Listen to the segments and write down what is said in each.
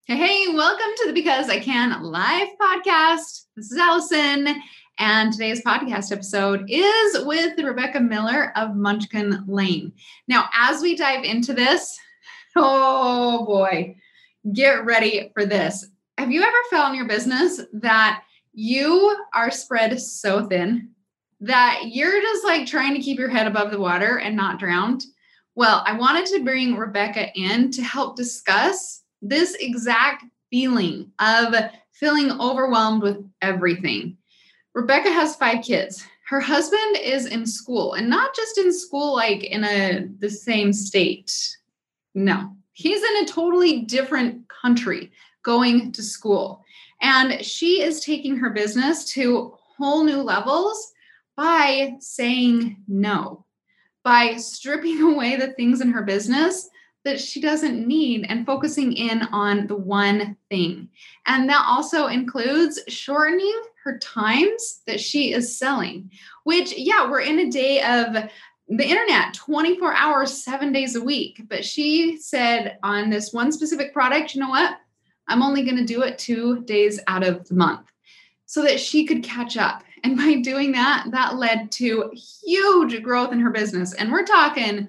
Hey, welcome to the Because I Can Live podcast. This is Allison, and today's podcast episode is with Rebecca Miller of Munchkin Lane. Now, as we dive into this, oh boy, get ready for this. Have you ever found in your business that you are spread so thin that you're just like trying to keep your head above the water and not drowned? Well, I wanted to bring Rebecca in to help discuss this exact feeling of feeling overwhelmed with everything. Rebecca has 5 kids. Her husband is in school, and not just in school like in the same state. No, he's in a totally different country going to school. And she is taking her business to whole new levels by saying no, by stripping away the things in her business that she doesn't need and focusing in on the one thing. And that also includes shortening her times that she is selling, which, we're in a day of the internet, 24 hours, 7 days a week. But she said on this one specific product, you know what? I'm only going to do it 2 days out of the month so that she could catch up. And by doing that, that led to huge growth in her business. And we're talking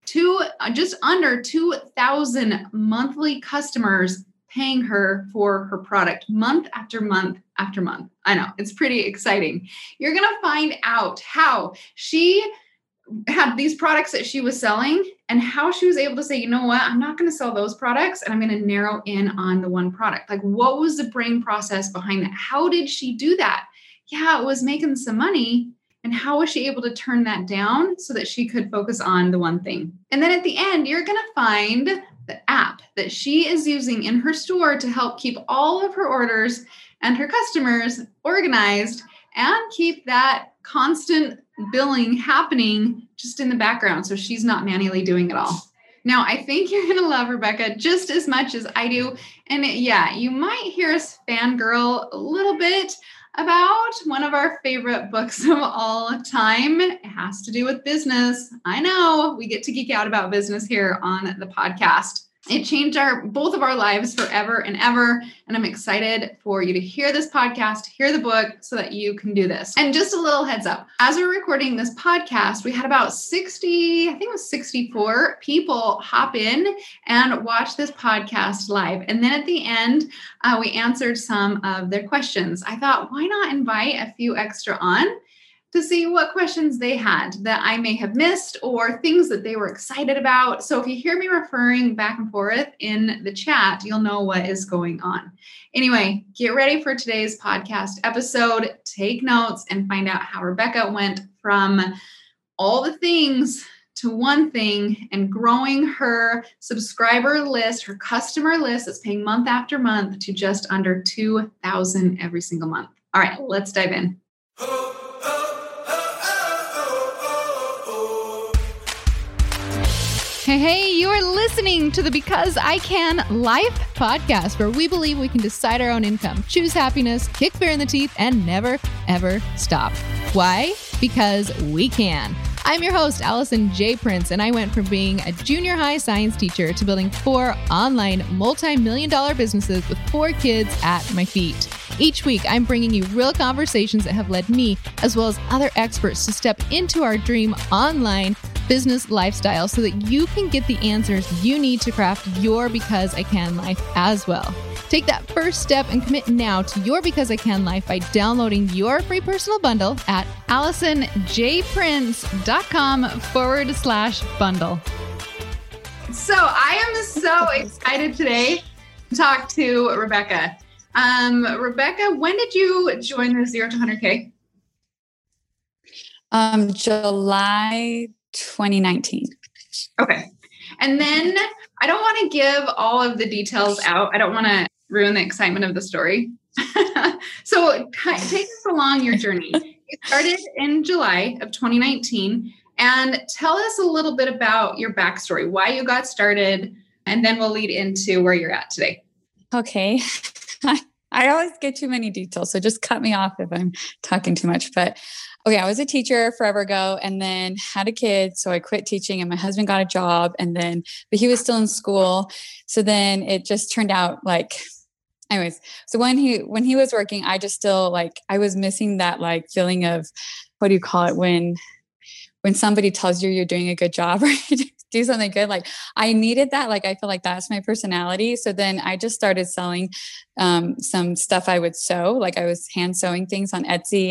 just under 2,000 monthly customers paying her for her product month after month after month. I know, it's pretty exciting. You're going to find out how she had these products that she was selling and how she was able to say, you know what, I'm not going to sell those products and I'm going to narrow in on the one product. Like, what was the brain process behind that? How did she do that? Yeah, it was making some money. And how was she able to turn that down so that she could focus on the one thing? And then at the end, you're going to find the app that she is using in her store to help keep all of her orders and her customers organized and keep that constant billing happening just in the background so she's not manually doing it all. Now, I think you're going to love Rebecca just as much as I do. And you might hear us fangirl a little bit about one of our favorite books of all time. It has to do with business. I know we get to geek out about business here on the podcast. It changed both of our lives forever and ever. And I'm excited for you to hear this podcast, hear the book so that you can do this. And just a little heads up, as we're recording this podcast, we had about 64 people hop in and watch this podcast live. And then at the end, we answered some of their questions. I thought, why not invite a few extra on to see what questions they had that I may have missed or things that they were excited about. So if you hear me referring back and forth in the chat, you'll know what is going on. Anyway, get ready for today's podcast episode, take notes, and find out how Rebecca went from all the things to one thing and growing her subscriber list, her customer list that's paying month after month to just under 2,000 every single month. All right, let's dive in. Hey, you are listening to the Because I Can Life podcast, where we believe we can decide our own income, choose happiness, kick fear in the teeth, and never, ever stop. Why? Because we can. I'm your host, Allison J. Prince, and I went from being a junior high science teacher to building 4 online multi-million-dollar businesses with 4 kids at my feet. Each week, I'm bringing you real conversations that have led me, as well as other experts, to step into our dream online business lifestyle so that you can get the answers you need to craft your Because I Can life as well. Take that first step and commit now to your Because I Can life by downloading your free personal bundle at AllisonJPrince.com/bundle. So I am so excited today to talk to Rebecca. Rebecca, when did you join the 0 to 100K? July 2019. Okay. And then I don't want to give all of the details out. I don't want to ruin the excitement of the story. So take us along your journey. You started in July of 2019 and tell us a little bit about your backstory, why you got started, and then we'll lead into where you're at today. Okay. I always get too many details. So just cut me off if I'm talking too much. But okay, I was a teacher forever ago and then had a kid. So I quit teaching and my husband got a job but he was still in school. So then it just turned out like, anyways, so when he was working, I just still like, I was missing that like feeling of, what do you call it? When somebody tells you you're doing a good job or you do something good, like I needed that. Like, I feel like that's my personality. So then I just started selling some stuff I would sew. Like I was hand sewing things on Etsy.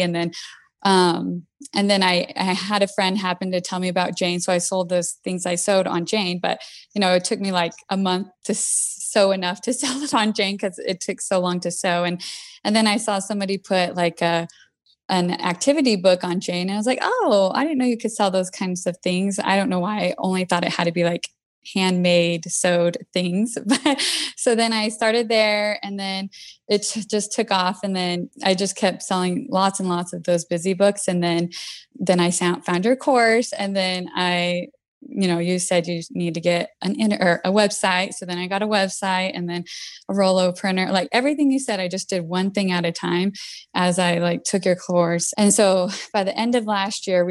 And then I had a friend happen to tell me about Jane. So I sold those things I sewed on Jane, but it took me like a month to sew enough to sell it on Jane because it took so long to sew. And then I saw somebody put like an activity book on Jane. And I was like, oh, I didn't know you could sell those kinds of things. I don't know why I only thought it had to be like handmade sewed things. But so then I started there and then it just took off. And then I just kept selling lots and lots of those busy books. And then I found your course. And then you said you need to get a website. So then I got a website and then a Rollo printer, like everything you said, I just did one thing at a time as I like took your course. And so by the end of last year,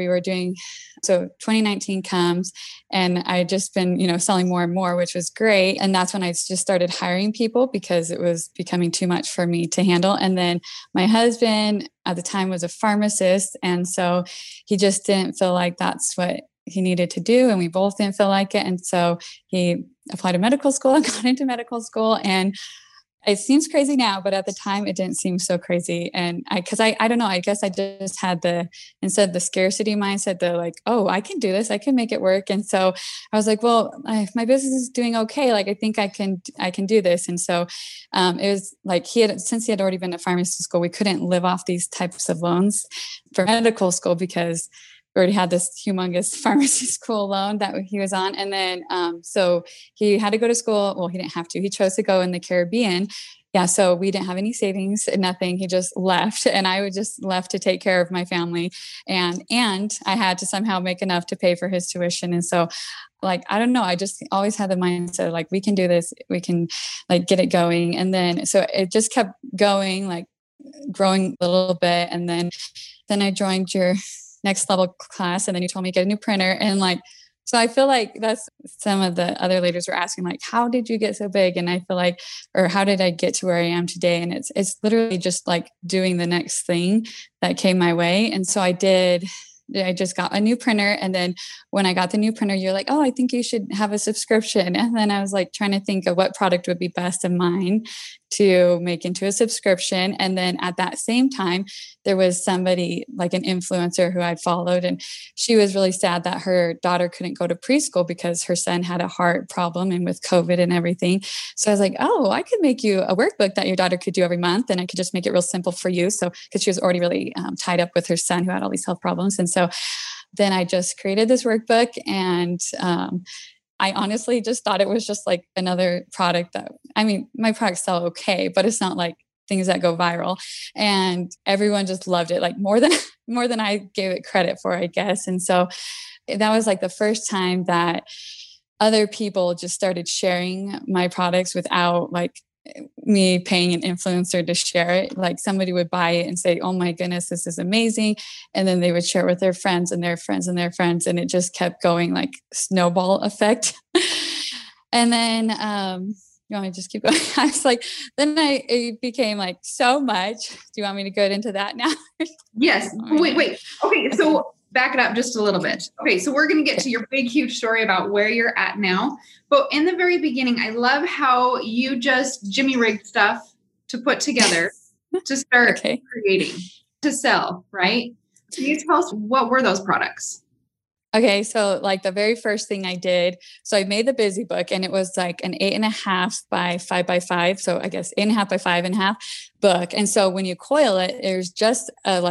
so 2019 comes and I just been, selling more and more, which was great. And that's when I just started hiring people because it was becoming too much for me to handle. And then my husband at the time was a pharmacist. And so he just didn't feel like that's what he needed to do. And we both didn't feel like it. And so he applied to medical school and got into medical school. And it seems crazy now, but at the time it didn't seem so crazy. And I don't know, I guess I just had instead of the scarcity mindset, the like, oh, I can do this, I can make it work. And so I was like, well, my business is doing okay. Like, I think I can do this. And so it was like, since he had already been to pharmacy school, we couldn't live off these types of loans for medical school because we already had this humongous pharmacy school loan that he was on. And then, so he had to go to school. Well, he didn't have to, he chose to go in the Caribbean. Yeah. So we didn't have any savings, nothing. He just left and I was just left to take care of my family. And I had to somehow make enough to pay for his tuition. And so like, I don't know, I just always had the mindset, like, we can do this, we can like get it going. And then, so it just kept going, like growing a little bit. And then I joined your next level class. And then you told me to get a new printer. And like, so I feel like that's some of the other leaders were asking, like, how did you get so big? And I feel like, or how did I get to where I am today? And it's literally just like doing the next thing that came my way. And so I just got a new printer. And then when I got the new printer, you're like, oh, I think you should have a subscription. And then I was like trying to think of what product would be best of mine to make into a subscription. And then at that same time, there was somebody like an influencer who I'd followed, and she was really sad that her daughter couldn't go to preschool because her son had a heart problem and with COVID and everything. So I was like, oh, I could make you a workbook that your daughter could do every month. And I could just make it real simple for you. So, because she was already really tied up with her son who had all these health problems. And so then I just created this workbook, and I honestly just thought it was just like another product my products sell okay, but it's not like things that go viral. And everyone just loved it, like more than I gave it credit for, I guess. And so that was like the first time that other people just started sharing my products without like me paying an influencer to share it. Like somebody would buy it and say, oh my goodness, this is amazing. And then they would share it with their friends and their friends and their friends. And it just kept going, like snowball effect. And then, you want me to just keep going? I was like, then it became like so much. Do you want me to go into that now? Yes. Wait. Okay. So back it up just a little bit. Okay. So we're going to get to your big, huge story about where you're at now. But in the very beginning, I love how you just Jimmy rigged stuff to put together to start creating, to sell, right? Can you tell us what were those products? Okay. So like the very first thing I did, so I made the busy book, and it was like an 8.5 by 5 by 5. So I guess 8.5 by 5.5 book. And so when you coil it, there's just a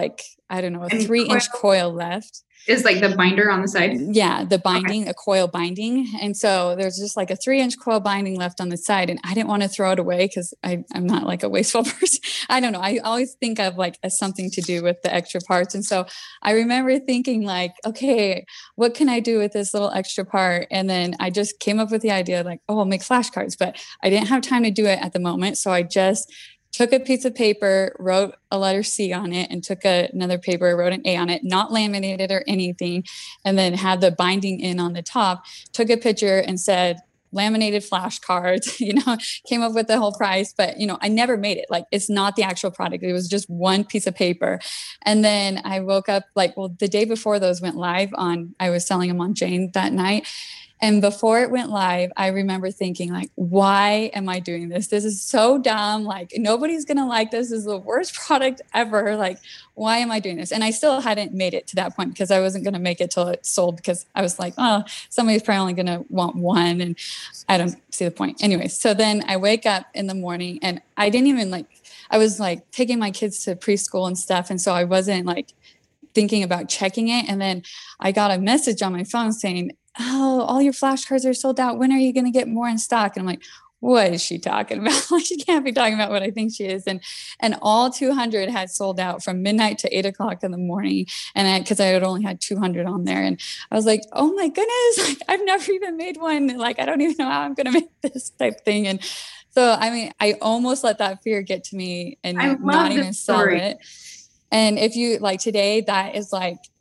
3-inch coil left. Is like the binder on the side? Yeah, the binding, a coil binding. And so there's just like a 3-inch coil binding left on the side. And I didn't want to throw it away because I'm not like a wasteful person. I don't know. I always think of like as something to do with the extra parts. And so I remember thinking like, okay, what can I do with this little extra part? And then I just came up with the idea like, oh, I'll make flashcards, but I didn't have time to do it at the moment. So I just took a piece of paper, wrote a letter C on it, and took another paper, wrote an A on it, not laminated or anything, and then had the binding in on the top, took a picture and said, laminated flashcards, came up with the whole price, but I never made it. Like, it's not the actual product. It was just one piece of paper. And then I woke up the day before those went live I was selling them on Jane that night. And before it went live, I remember thinking, like, why am I doing this? This is so dumb. Like, nobody's going to like this. This is the worst product ever. Like, why am I doing this? And I still hadn't made it to that point because I wasn't going to make it till it sold, because I was like, oh, somebody's probably only going to want one. And I don't see the point. Anyway, so then I wake up in the morning and I didn't even I was taking my kids to preschool and stuff. And so I wasn't thinking about checking it. And then I got a message on my phone saying, oh, all your flashcards are sold out. When are you going to get more in stock? And I'm like, what is she talking about? She can't be talking about what I think she is. And all 200 had sold out from midnight to 8 o'clock in the morning. And because I had only had 200 on there. And I was like, oh my goodness, I've never even made one. I don't even know how I'm going to make this type thing. And so, I almost let that fear get to me and not even sell it. And if you today, that is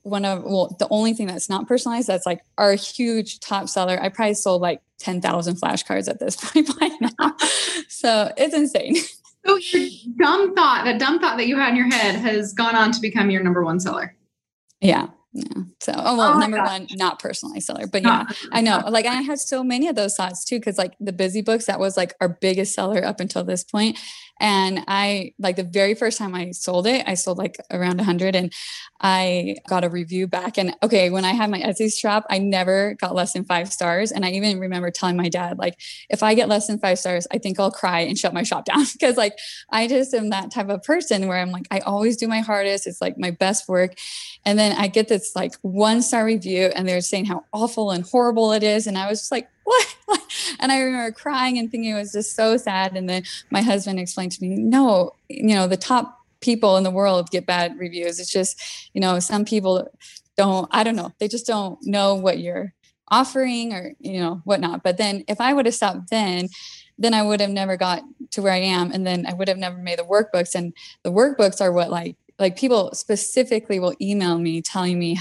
the only thing that's not personalized, that's our huge top seller. I probably sold 10,000 flashcards at this point by now. So it's insane. So your dumb thought that you had in your head has gone on to become your number one seller. Yeah. Yeah. So, number one, not personalized seller, but yeah, I know. I had so many of those thoughts too, because the Busy Books, that was our biggest seller up until this point. And I the very first time I sold it, I sold around 100, and I got a review back. And okay, when I had my Etsy shop, I never got less than 5 stars. And I even remember telling my dad, if I get less than 5 stars, I think I'll cry and shut my shop down, because I just am that type of person where I'm I always do my hardest. It's my best work. And then I get this 1-star review and they're saying how awful and horrible it is. And I was just what? And I remember crying and thinking it was just so sad. And then my husband explained to me, no, the top people in the world get bad reviews. It's just, some people I don't know. They just don't know what you're offering or, whatnot. But then if I would have stopped then I would have never got to where I am. And then I would have never made the workbooks. And the workbooks are what people specifically will email me telling me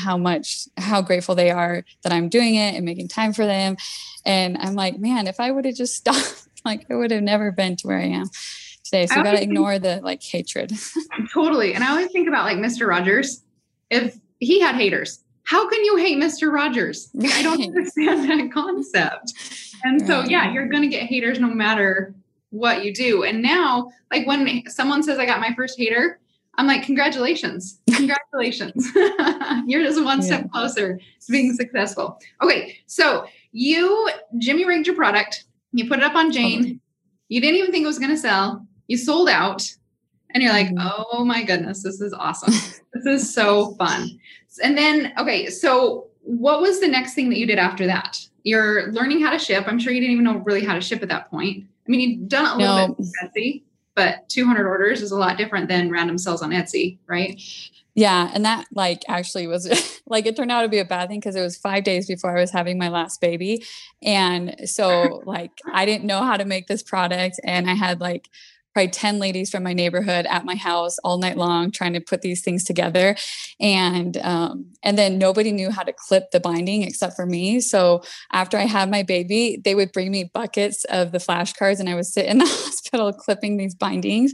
how grateful they are that I'm doing it and making time for them. And I'm like, man, if I would have just stopped, I would have never been to where I am today. So you got to ignore the hatred. Totally. And I always think about Mr. Rogers. If he had haters, how can you hate Mr. Rogers? I don't understand that concept. And so, yeah, you're going to get haters no matter what you do. And now, when someone says I got my first hater, I'm like, congratulations. Congratulations. You're just one step closer to being successful. Okay. So you Jimmy rigged your product. You put it up on Jane. You didn't even think it was going to sell. You sold out. And you're like, oh my goodness, this is awesome. This is so fun. And then, okay. So what was the next thing that you did after that? You're learning how to ship. I'm sure you didn't even know really how to ship at that point. I mean, you've done it a little bit with Etsy. But 200 orders is a lot different than random sales on Etsy, right? Yeah. And that actually was it turned out to be a bad thing because it was 5 days before I was having my last baby. And so I didn't know how to make this product. And I had probably 10 ladies from my neighborhood at my house all night long trying to put these things together. And then nobody knew how to clip the binding except for me. So after I had my baby, they would bring me buckets of the flashcards and I would sit in the hospital clipping these bindings.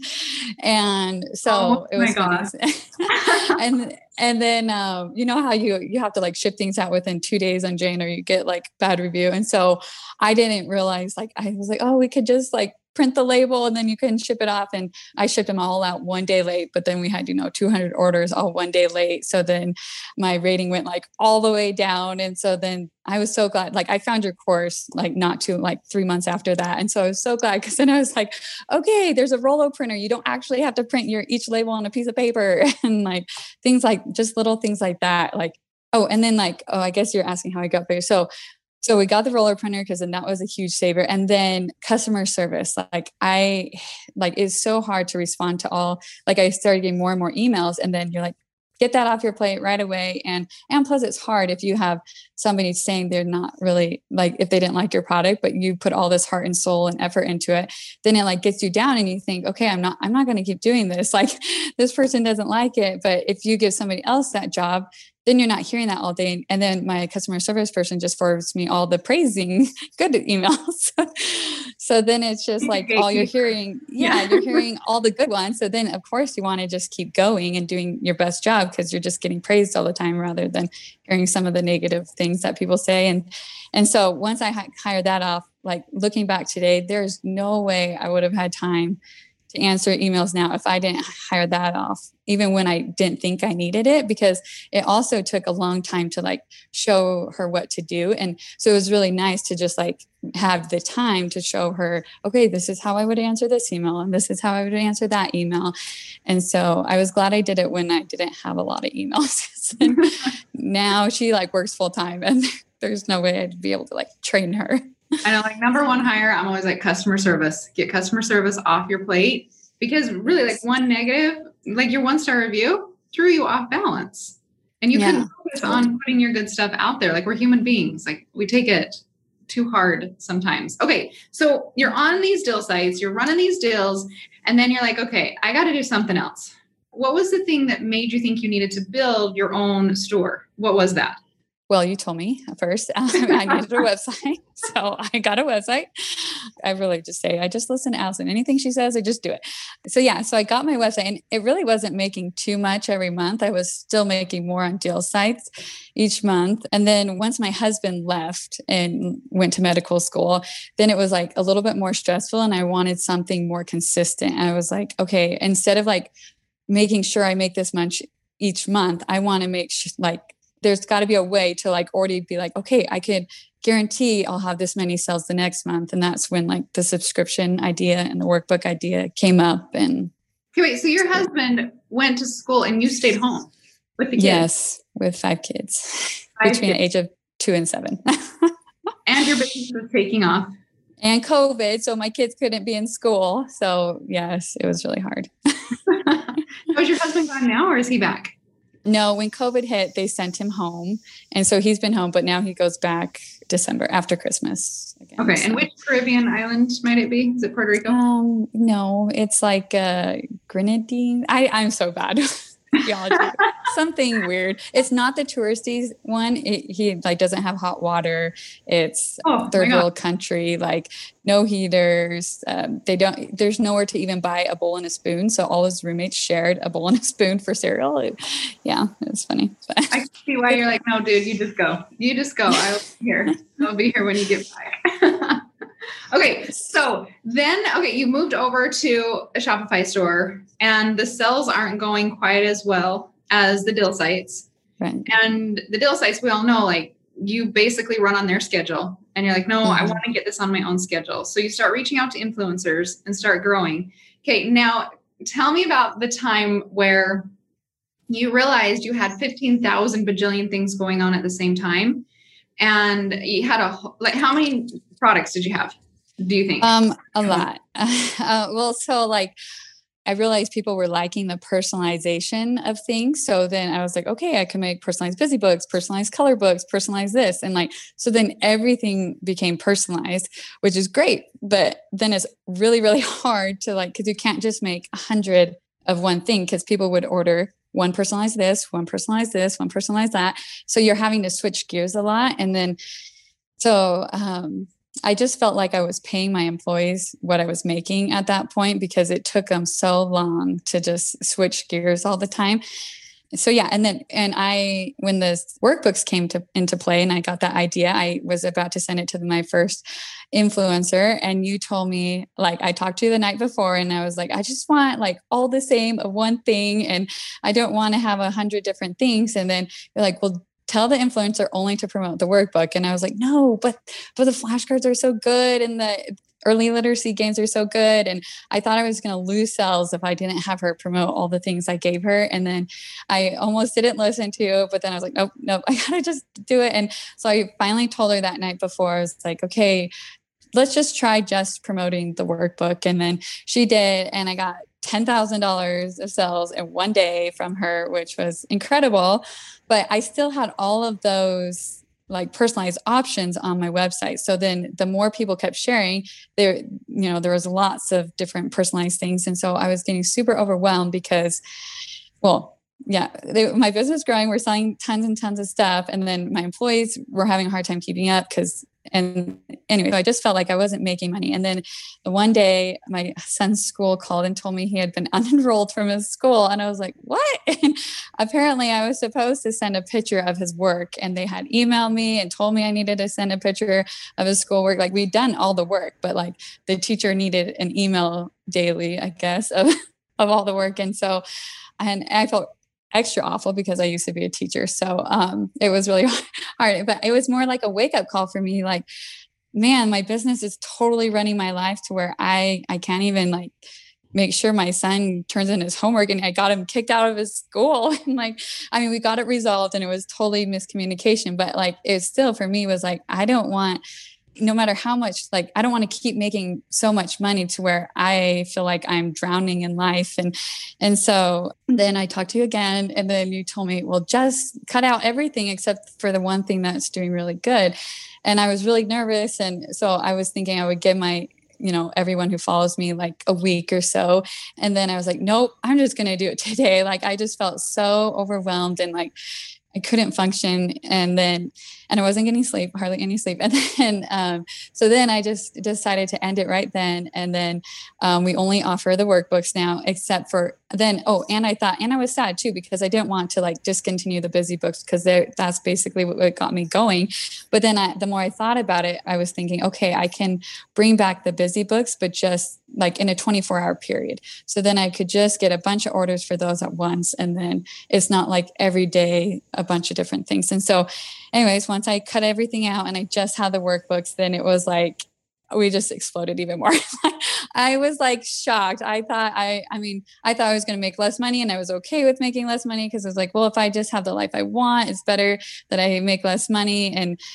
And so it was funny. And then, you know how you have to ship things out within 2 days on Jane or you get bad review. And so I didn't realize I was oh, we could just print the label and then you can ship it off. And I shipped them all out 1 day late, but then we had, 200 orders all 1 day late. So then my rating went all the way down. And so then I was so glad, I found your course, not too 3 months after that. And so I was so glad because then I was okay, there's a Rollo printer. You don't actually have to print each label on a piece of paper and things just little things like that. And then I guess you're asking how I got there. So we got the roller printer because then that was a huge saver. And then customer service, it's so hard to respond to all, I started getting more and more emails and then you're get that off your plate right away. And plus it's hard if you have somebody saying they're not really like, if they didn't like your product, but you put all this heart and soul and effort into it, then it like gets you down and you think, okay, I'm not going to keep doing this. Like this person doesn't like it. But if you give somebody else that job, then you're not hearing that all day. And then my customer service person just forwards me all the praising good emails. So then it's just like all you're hearing. Yeah, you're hearing all the good ones. So then of course you want to just keep going and doing your best job because you're just getting praised all the time rather than hearing some of the negative things that people say. And so once I hired that off, like looking back today, there's no way I would have had time to answer emails now if I didn't hire that off, even when I didn't think I needed it, because it also took a long time to like show her what to do. And so it was really nice to just like have the time to show her, okay, this is how I would answer this email. And this is how I would answer that email. And so I was glad I did it when I didn't have a lot of emails. And now she like works full time and there's no way I'd be able to like train her. I know, like number one hire, I'm always like customer service. Get customer service off your plate because really like one negative, like your 1-star review threw you off balance. And you couldn't focus on putting your good stuff out there. Like we're human beings. Like we take it too hard sometimes. Okay. So you're on these deal sites, you're running these deals, and then you're like, okay, I got to do something else. What was the thing that made you think you needed to build your own store? What was that? Well, you told me first I needed a website. So I got a website. I really just say, I just listen to Allison. Anything she says, I just do it. So yeah, so I got my website and it really wasn't making too much every month. I was still making more on deal sites each month. And then once my husband left and went to medical school, then it was like a little bit more stressful and I wanted something more consistent. I was like, okay, instead of like making sure I make this much each month, I want to make like, there's got to be a way to like already be like, okay, I could guarantee I'll have this many sales the next month. And that's when like the subscription idea and the workbook idea came up. And okay, wait, so your husband went to school and you stayed home with the kids? Yes, with 5 kids between the age of 2 and 7. And your business was taking off. And COVID, so my kids couldn't be in school. So yes, it was really hard. Was your husband gone now or is he back? No, when COVID hit, they sent him home. And so he's been home, but now he goes back December after Christmas. Again, okay. So. And which Caribbean island might it be? Is it Puerto Rico? No, it's like Grenadine. I'm so bad. Geology. Something weird. It's not the touristy one. He like doesn't have hot water. It's third world country, like no heaters. There's nowhere to even buy a bowl and a spoon. So all his roommates shared a bowl and a spoon for cereal. It's funny. I can see why you're like, no, dude, you just go. You just go. I'll be here. I'll be here when you get back. Okay. So then, you moved over to a Shopify store and the sales aren't going quite as well as the deal sites. Right. And the deal sites, we all know, like you basically run on their schedule and you're like, no, I want to get this on my own schedule. So you start reaching out to influencers and start growing. Okay. Now tell me about the time where you realized you had 15,000 bajillion things going on at the same time. And you had how many products did you have? Do you think? A lot. So like I realized people were liking the personalization of things. So then I was like, okay, I can make personalized busy books, personalized color books, personalize this. And like, so then everything became personalized, which is great. But then it's really, really hard to like, cause you can't just make 100 of one thing because people would order one personalized this, one personalized this, one personalized that. So you're having to switch gears a lot. And then, I just felt like I was paying my employees what I was making at that point because it took them so long to just switch gears all the time. So yeah. And when the workbooks came into play and I got that idea, I was about to send it to my first influencer. And you told me, like, I talked to you the night before and I was like, I just want like all the same of one thing. And I don't want to have 100 different things. And then you're like, well, tell the influencer only to promote the workbook. And I was like, no, but the flashcards are so good and the early literacy games are so good. And I thought I was going to lose sales if I didn't have her promote all the things I gave her. And then I almost didn't listen to it, but then I was like, nope, I got to just do it. And so I finally told her that night before, I was like, okay, let's just try just promoting the workbook. And then she did. And I got $10,000 of sales in one day from her, which was incredible. But I still had all of those like personalized options on my website. So then the more people kept sharing there, there was lots of different personalized things. And so I was getting super overwhelmed because, well, yeah, my business was growing. We're selling tons and tons of stuff. And then my employees were having a hard time keeping up and anyway, so I just felt like I wasn't making money. And then one day my son's school called and told me he had been unenrolled from his school. And I was like, what? And apparently I was supposed to send a picture of his work, and they had emailed me and told me I needed to send a picture of his schoolwork. Like, we'd done all the work, but like the teacher needed an email daily, I guess, of all the work. And so, and I felt extra awful because I used to be a teacher. So it was really hard, but it was more like a wake up call for me. Like, man, my business is totally running my life to where I can't even like make sure my son turns in his homework, and I got him kicked out of his school. And like, I mean, we got it resolved, and it was totally miscommunication, but like, it still for me was like, I don't want, no matter how much, like, I don't want to keep making so much money to where I feel like I'm drowning in life. And so then I talked to you again, and then you told me, well, just cut out everything except for the one thing that's doing really good. And I was really nervous. And so I was thinking I would give everyone who follows me like a week or so. And then I was like, nope, I'm just going to do it today. Like, I just felt so overwhelmed and like I couldn't function. And I wasn't getting sleep, hardly any sleep. And then, so then I just decided to end it right then. And then we only offer the workbooks now, except for then, and I was sad too, because I didn't want to like discontinue the busy books, because that's basically what got me going. But then the more I thought about it, I was thinking, okay, I can bring back the busy books, but just like in a 24-hour period. So then I could just get a bunch of orders for those at once. And then it's not like every day, a bunch of different things. And so anyways, once I cut everything out and I just had the workbooks, then it was like, we just exploded even more. I was like shocked. I thought I thought I was going to make less money, and I was okay with making less money, because I was like, well, if I just have the life I want, it's better that I make less money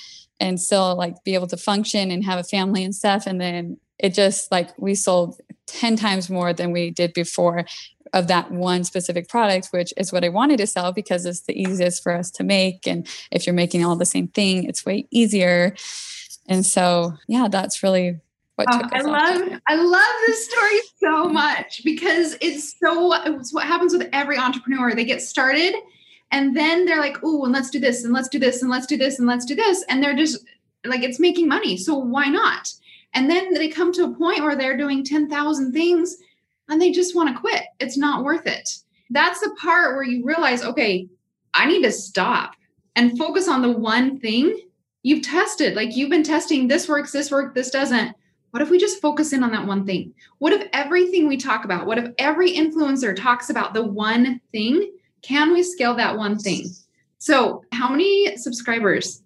and still like be able to function and have a family and stuff. And then it just like, we sold 10 times more than we did before of that one specific product, which is what I wanted to sell because it's the easiest for us to make. And if you're making all the same thing, it's way easier. And so, yeah, that's really what took us off. I love this story so much, because it's what happens with every entrepreneur. They get started and then they're like, oh, and let's do this and let's do this and let's do this and let's do this. And they're just like, it's making money, so why not? And then they come to a point where they're doing 10,000 things and they just want to quit. It's not worth it. That's the part where you realize, okay, I need to stop and focus on the one thing you've tested. Like, you've been testing, this works, this doesn't. What if we just focus in on that one thing? What if everything we talk about, what if every influencer talks about the one thing? Can we scale that one thing? So how many subscribers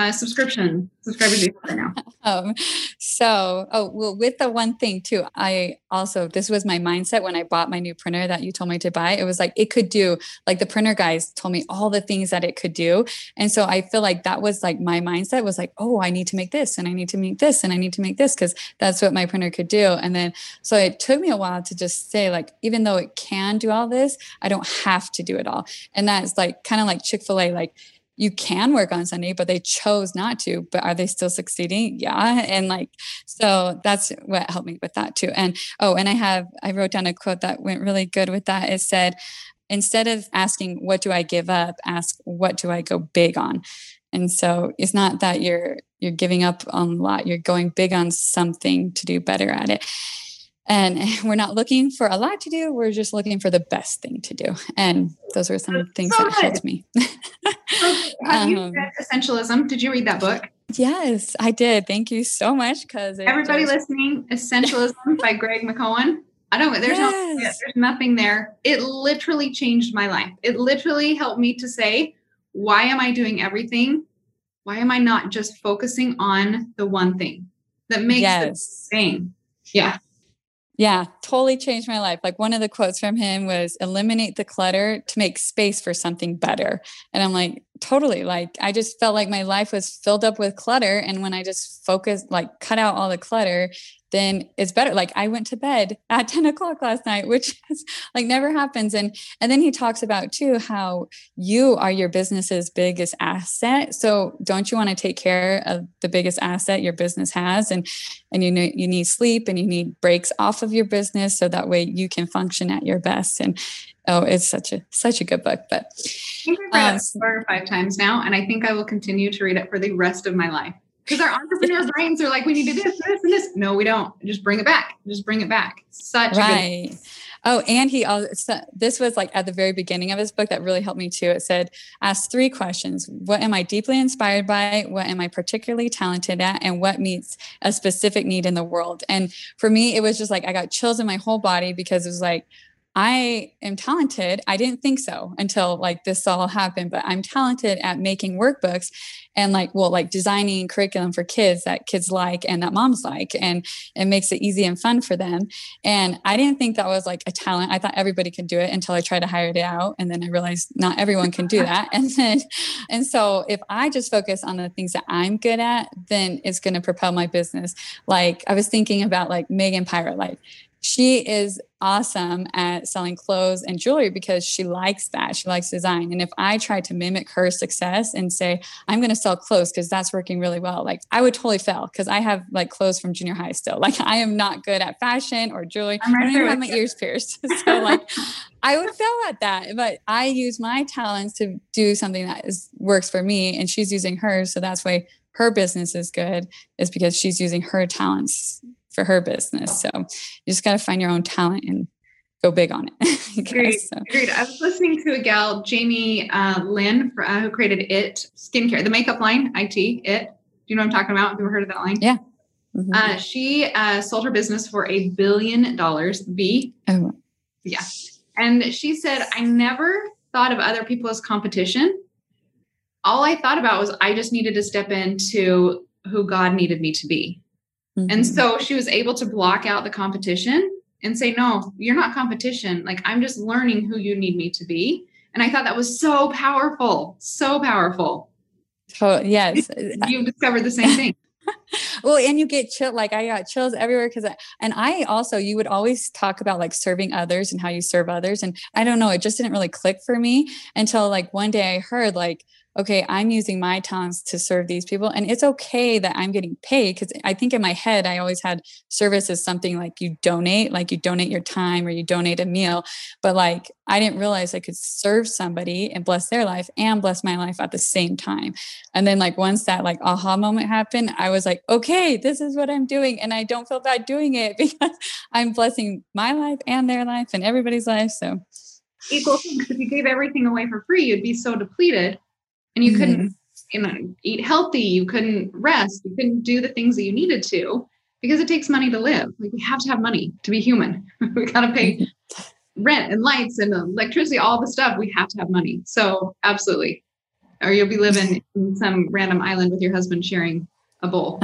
do you have right now? Well, with the one thing too, this was my mindset when I bought my new printer that you told me to buy. It was like, it could do, like, the printer guys told me all the things that it could do. And so I feel like that was like, my mindset was like, oh, I need to make this and I need to make this and I need to make this, because that's what my printer could do. And then, so it took me a while to just say, like, even though it can do all this, I don't have to do it all. And that's like, kind of like Chick-fil-A, like, you can work on Sunday, but they chose not to. But are they still succeeding? Yeah. And like, so that's what helped me with that too. And I wrote down a quote that went really good with that. It said, instead of asking, what do I give up? Ask, what do I go big on? And so it's not that you're giving up on a lot. You're going big on something to do better at it. And we're not looking for a lot to do. We're just looking for the best thing to do. And those were some things that helped me. Have you read Essentialism? Did you read that book? Yes, I did. Thank you so much. Because everybody listening, Essentialism by Greg McKeown. I don't, there's nothing there. It literally changed my life. It literally helped me to say, why am I doing everything? Why am I not just focusing on the one thing that makes the thing? Yeah. Yeah, totally changed my life. Like, one of the quotes from him was, eliminate the clutter to make space for something better. And I'm like, totally. Like, I just felt like my life was filled up with clutter. And when I just focused, like, cut out all the clutter, then it's better. Like I went to bed at 10 o'clock last night, which is like never happens. And then he talks about too, how you are your business's biggest asset. So don't you want to take care of the biggest asset your business has? And you know, you need sleep and you need breaks off of your business. So that way you can function at your best. And it's such a good book. But I think I've read it 4 or 5 times now, and I think I will continue to read it for the rest of my life. Because our entrepreneur brains are like, we need to do this, this, and this. No, we don't. Just bring it back. Just bring it back. Such a good. Oh, and he also, this was like at the very beginning of his book that really helped me too. It said, ask 3 questions. What am I deeply inspired by? What am I particularly talented at? And what meets a specific need in the world? And for me, it was just like, I got chills in my whole body because it was like, I am talented. I didn't think so until like this all happened, but I'm talented at making workbooks and like designing curriculum for kids that kids like and that moms like, and it makes it easy and fun for them. And I didn't think that was like a talent. I thought everybody could do it until I tried to hire it out. And then I realized not everyone can do that. And so if I just focus on the things that I'm good at, then it's going to propel my business. Like I was thinking about like Megan Pyra, like she is awesome at selling clothes and jewelry because she likes that. She likes design. And if I tried to mimic her success and say, I'm going to sell clothes because that's working really well, like I would totally fail because I have like clothes from junior high still. Like I am not good at fashion or jewelry. I don't even have my ears pierced. So like I would fail at that. But I use my talents to do something that works for me, and she's using hers. So that's why her business is good, is because she's using her talents for her business. So you just got to find your own talent and go big on it. Great. I was listening to a gal, Jamie Lynn, who created IT Skincare, the makeup line, IT. Do you know what I'm talking about? Have you ever heard of that line? Yeah. Mm-hmm. She sold her business for $1 billion. Oh. Yeah. And she said, I never thought of other people as competition. All I thought about was I just needed to step into who God needed me to be. Mm-hmm. And so she was able to block out the competition and say, no, you're not competition. Like, I'm just learning who you need me to be. And I thought that was so powerful. So powerful. Oh, yes. You discovered the same thing. Well, and you get chill. Like I got chills everywhere I also, you would always talk about like serving others and how you serve others. And I don't know, it just didn't really click for me until like one day I heard like, okay, I'm using my talents to serve these people. And it's okay that I'm getting paid, because I think in my head, I always had service as something like you donate your time or you donate a meal. But like, I didn't realize I could serve somebody and bless their life and bless my life at the same time. And then like, once that like aha moment happened, I was like, okay, this is what I'm doing. And I don't feel bad doing it because I'm blessing my life and their life and everybody's life. So equal things. If you gave everything away for free, you'd be so depleted. And you couldn't, eat healthy. You couldn't rest. You couldn't do the things that you needed to, because it takes money to live. Like, we have to have money to be human. We got to pay rent and lights and electricity, all the stuff. We have to have money. So absolutely. Or you'll be living in some random island with your husband sharing a bowl.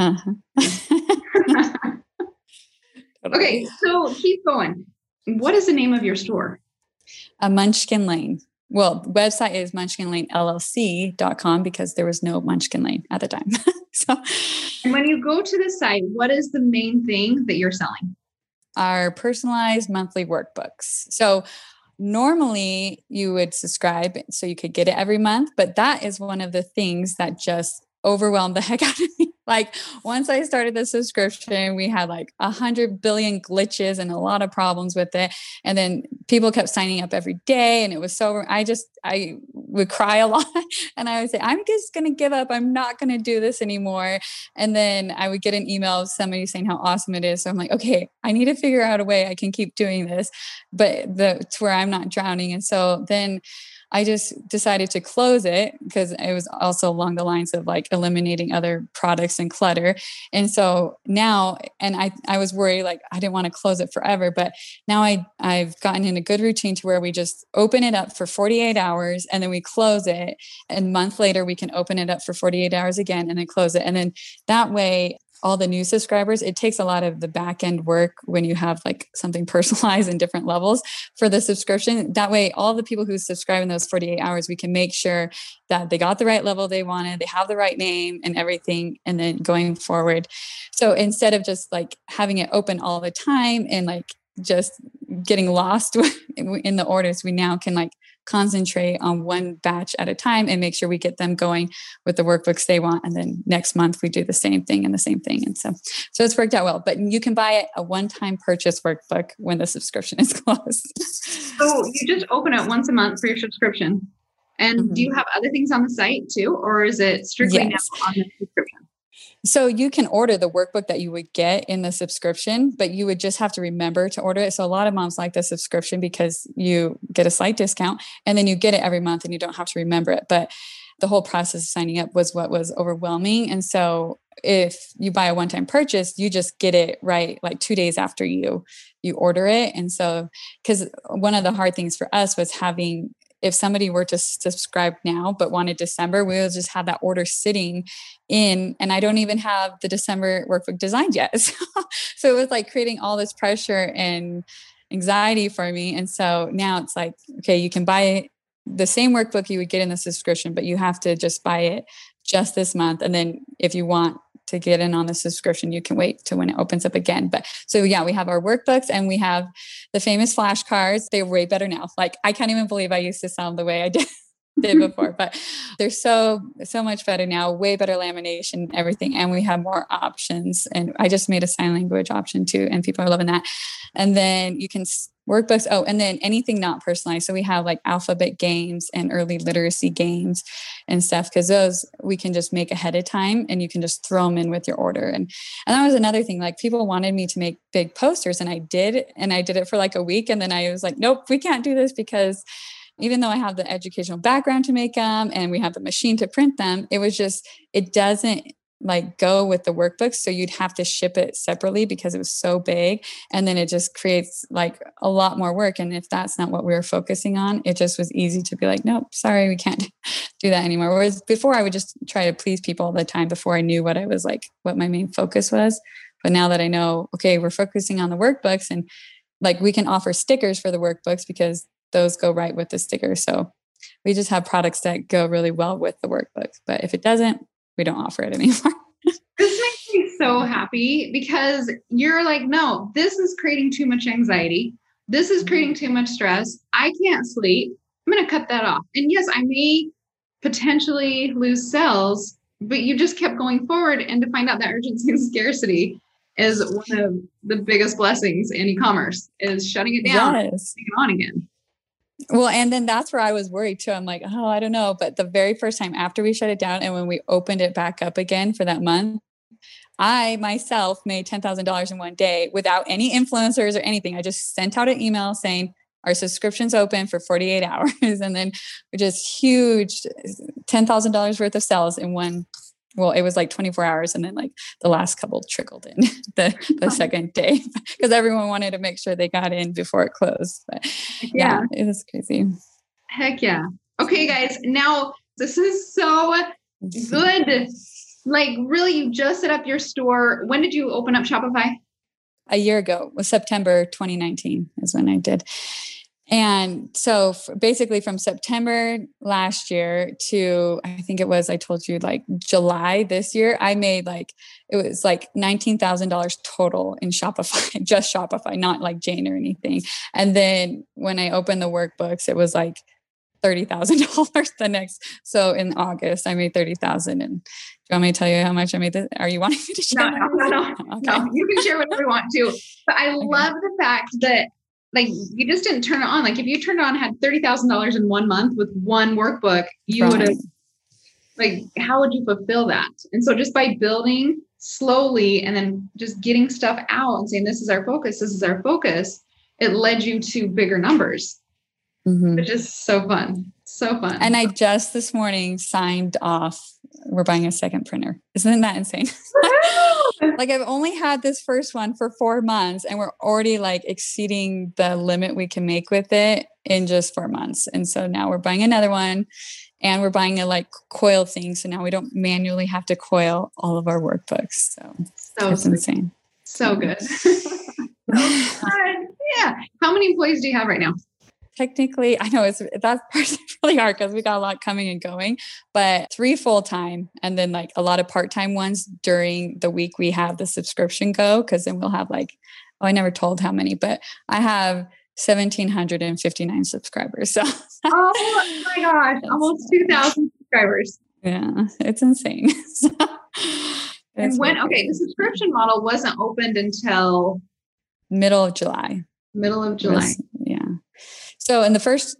Okay. So keep going. What is the name of your store? Munchkin Lane. Well, the website is munchkinlanellc.com because there was no Munchkin Lane at the time. And when you go to the site, what is the main thing that you're selling? Our personalized monthly workbooks. So normally you would subscribe so you could get it every month, but that is one of the things that just overwhelmed the heck out of me. Like, once I started the subscription, we had like 100 billion glitches and a lot of problems with it. And then people kept signing up every day. And it was so, I would cry a lot. And I would say, I'm just going to give up. I'm not going to do this anymore. And then I would get an email of somebody saying how awesome it is. So I'm like, okay, I need to figure out a way I can keep doing this, but to where I'm not drowning. And so then I just decided to close it, because it was also along the lines of like eliminating other products and clutter. And so now, and I was worried, like I didn't want to close it forever, but now I've gotten in a good routine to where we just open it up for 48 hours and then we close it. And a month later, we can open it up for 48 hours again and then close it. And then that way all the new subscribers, it takes a lot of the back end work when you have like something personalized in different levels for the subscription. That way, all the people who subscribe in those 48 hours, we can make sure that they got the right level they wanted, they have the right name and everything, and then going forward. So instead of just like having it open all the time and like just getting lost in the orders, we now can like concentrate on one batch at a time and make sure we get them going with the workbooks they want. And then next month we do the same thing and the same thing. And so it's worked out well, but you can buy a one-time purchase workbook when the subscription is closed. So you just open it once a month for your subscription. And do you have other things on the site too? Or is it strictly now on the subscription? So you can order the workbook that you would get in the subscription, but you would just have to remember to order it. So a lot of moms like the subscription because you get a slight discount and then you get it every month and you don't have to remember it. But the whole process of signing up was what was overwhelming. And so if you buy a one-time purchase, you just get it right like 2 days after you order it. And so, because one of the hard things for us was having, if somebody were to subscribe now but wanted December, we would just have that order sitting in, and I don't even have the December workbook designed yet. So it was like creating all this pressure and anxiety for me. And so now it's like, okay, you can buy the same workbook you would get in the subscription, but you have to just buy it just this month. And then if you want to get in on the subscription, you can wait to when it opens up again. But so yeah, we have our workbooks and we have the famous flashcards. They're way better now. Like I can't even believe I used to sound the way I did before, but they're so much better now, way better lamination, everything. And we have more options. And I just made a sign language option too. And people are loving that. And then you can workbooks. Oh, and then anything not personalized. So we have like alphabet games and early literacy games and stuff, because those we can just make ahead of time and you can just throw them in with your order. And that was another thing, like people wanted me to make big posters and I did it for like a week. And then I was like, nope, we can't do this because even though I have the educational background to make them and we have the machine to print them, it doesn't like go with the workbooks. So you'd have to ship it separately because it was so big. And then it just creates like a lot more work. And if that's not what we were focusing on, it just was easy to be like, nope, sorry, we can't do that anymore. Whereas before I would just try to please people all the time before I knew what my main focus was. But now that I know, okay, we're focusing on the workbooks and like we can offer stickers for the workbooks because those go right with the stickers. So we just have products that go really well with the workbooks. But if it doesn't, we don't offer it anymore. This makes me so happy because you're like, no, this is creating too much anxiety. This is creating too much stress. I can't sleep. I'm going to cut that off. And yes, I may potentially lose sales, but you just kept going forward. And to find out that urgency and scarcity is one of the biggest blessings in e-commerce, is shutting it down and taking it on again. Well, and then that's where I was worried too. I'm like, oh, I don't know. But the very first time after we shut it down and when we opened it back up again for that month, I myself made $10,000 in one day without any influencers or anything. I just sent out an email saying our subscription's open for 48 hours. And then just huge $10,000 worth of sales in one. Well, it was like 24 hours. And then like the last couple trickled in the second day because everyone wanted to make sure they got in before it closed. But yeah, it was crazy. Heck yeah. Okay, guys. Now this is so good. Like really, you just set up your store. When did you open up Shopify? A year ago. It was September 2019 is when I did. And so basically from September last year to, I think it was, I told you like July this year, I made it was like $19,000 total in Shopify, just Shopify, not like Jane or anything. And then when I opened the workbooks, it was like $30,000 so in August, I made $30,000. And do you want me to tell you how much I made? Are you wanting me to share? No. Okay. No, you can share whatever you want to. But I love the fact that like you just didn't turn it on. Like if you turned it on, had $30,000 in 1 month with one workbook, you would have like, how would you fulfill that? And so just by building slowly and then just getting stuff out and saying, this is our focus, it led you to bigger numbers, which is so fun. So fun. And I just this morning signed off. We're buying a second printer. Isn't that insane? Like I've only had this first one for 4 months and we're already like exceeding the limit we can make with it in just 4 months. And so now we're buying another one and we're buying a like coil thing. So now we don't manually have to coil all of our workbooks. So That's insane. So good. So good. Yeah. How many employees do you have right now? Technically, I know that's really hard because we got a lot coming and going, but 3 full-time and then like a lot of part-time ones during the week we have the subscription go. Cause then we'll have like, I never told how many, but I have 1,759 subscribers. So oh my gosh, almost 2,000 subscribers. Yeah, it's insane. And the subscription model wasn't opened until middle of July. Yeah. So in the first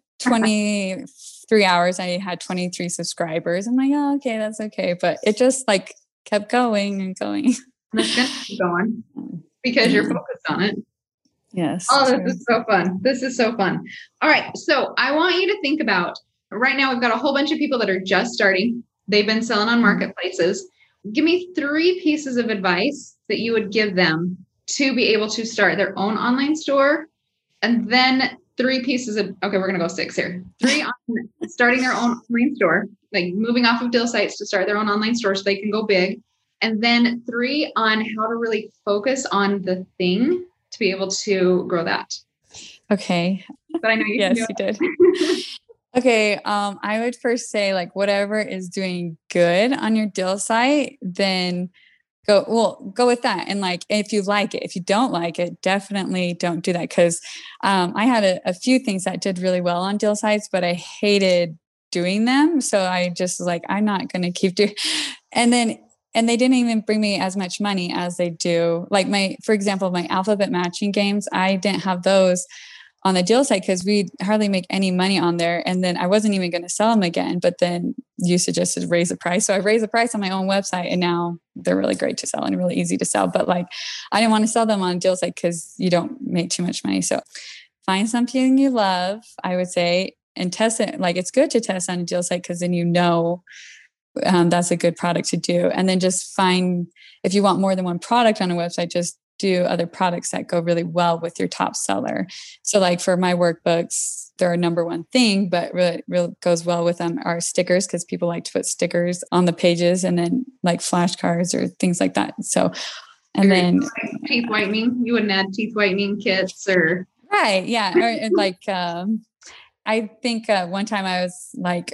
23 hours, I had 23 subscribers. I'm like, oh, okay, that's okay. But it just like kept going and going. And it's going to keep going because you're focused on it. Yes. Oh, this is so fun. This is so fun. All right. So I want you to think about right now, we've got a whole bunch of people that are just starting. They've been selling on marketplaces. Give me 3 pieces of advice that you would give them to be able to start their own online store. And then 3 pieces of, okay, we're going to go 6 here. 3 on starting their own online store, like moving off of deal sites to start their own online store so they can go big. And then 3 on how to really focus on the thing to be able to grow that. Okay. But I know you yes, you did. Okay. I would first say like whatever is doing good on your deal site, then go with that. And like, if you like it, if you don't like it, definitely don't do that. Cause, I had a few things that did really well on deal sites, but I hated doing them. So I just was like, I'm not going to keep doing, and they didn't even bring me as much money as they do. Like for example, my alphabet matching games, I didn't have those on the deal site because we hardly make any money on there. And then I wasn't even going to sell them again, but then you suggested raise the price. So I raised the price on my own website and now they're really great to sell and really easy to sell. But like, I didn't want to sell them on a deal site because you don't make too much money. So find something you love, I would say, and test it. Like it's good to test on a deal site because then that's a good product to do. And then just find, if you want more than one product on a website, just do other products that go really well with your top seller. So like for my workbooks, they're a number one thing, but really goes well with them are stickers because people like to put stickers on the pages and then like flashcards or things like that. So, and then teeth whitening, you wouldn't add teeth whitening kits or. Right. Yeah. Or like, I think one time I was like,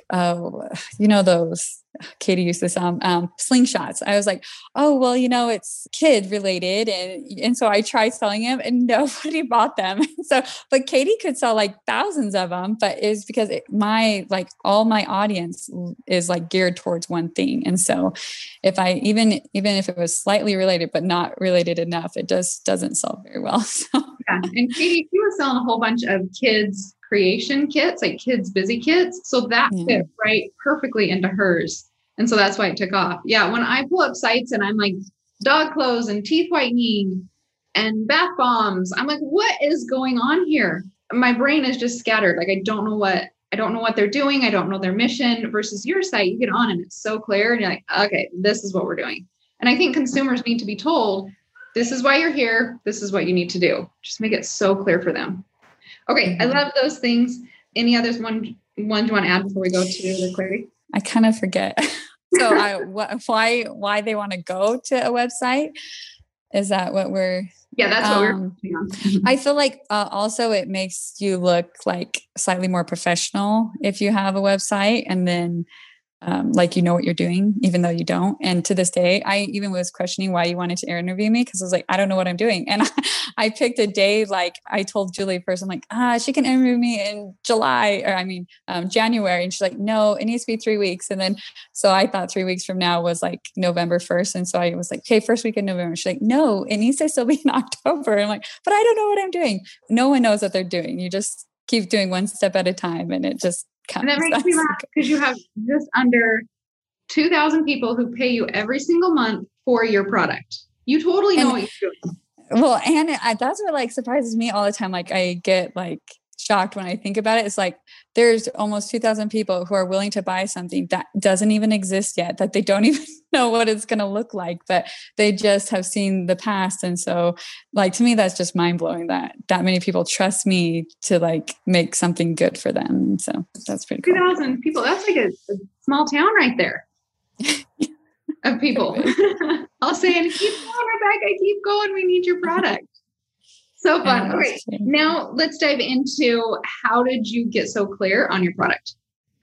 those Katie used this slingshots. I was like, oh, well, it's kid related. And so I tried selling them and nobody bought them. But Katie could sell like thousands of them, but it's because all my audience is like geared towards one thing. And so if I, even if it was slightly related, but not related enough, it just doesn't sell very well. So. Yeah. And Katie, she was selling a whole bunch of kids creation kits, like kids busy kits. So that fit right perfectly into hers. And so that's why it took off. Yeah. When I pull up sites and I'm like dog clothes and teeth whitening and bath bombs, I'm like, what is going on here? My brain is just scattered. Like, I don't know what they're doing. I don't know their mission versus your site. You get on and it's so clear and you're like, okay, this is what we're doing. And I think consumers need to be told, this is why you're here. This is what you need to do. Just make it so clear for them. Okay. I love those things. Any others one you want to add before we go to the clarity? I kind of forget. So why they want to go to a website? Is that what we're... Yeah, that's what we're focusing on. I feel like also it makes you look like slightly more professional if you have a website and then like you know what you're doing, even though you don't. And to this day, I even was questioning why you wanted to interview me because I was like, I don't know what I'm doing. And I picked a day, like I told Julie first, I'm like, she can interview me in January. And she's like, no, it needs to be 3 weeks. And then, so I thought 3 weeks from now was like November 1st. And so I was like, okay, first week in November. She's like, no, it needs to still be in October. I'm like, but I don't know what I'm doing. No one knows what they're doing. You just keep doing one step at a time and it just comes. And that makes me laugh because you have just under 2,000 people who pay you every single month for your product. You totally know what you're doing. Well, and that's what like surprises me all the time. Like I get like shocked when I think about it. It's like there's almost 2,000 people who are willing to buy something that doesn't even exist yet, that they don't even know what it's going to look like, but they just have seen the past. And so like, to me, that's just mind blowing that many people trust me to like make something good for them. And so that's pretty cool. 2,000 people. That's like a small town right there. of people. All saying, keep going, Rebecca, keep going. We need your product. So fun. Okay. Now let's dive into how did you get so clear on your product?